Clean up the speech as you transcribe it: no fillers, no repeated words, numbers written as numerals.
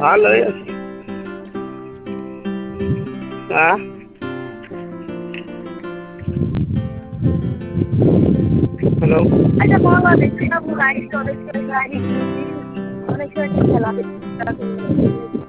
ভাল হৈ আছে। হেল্ল'। আচ্ছা মই দেখি না মোৰ আইডি অনেক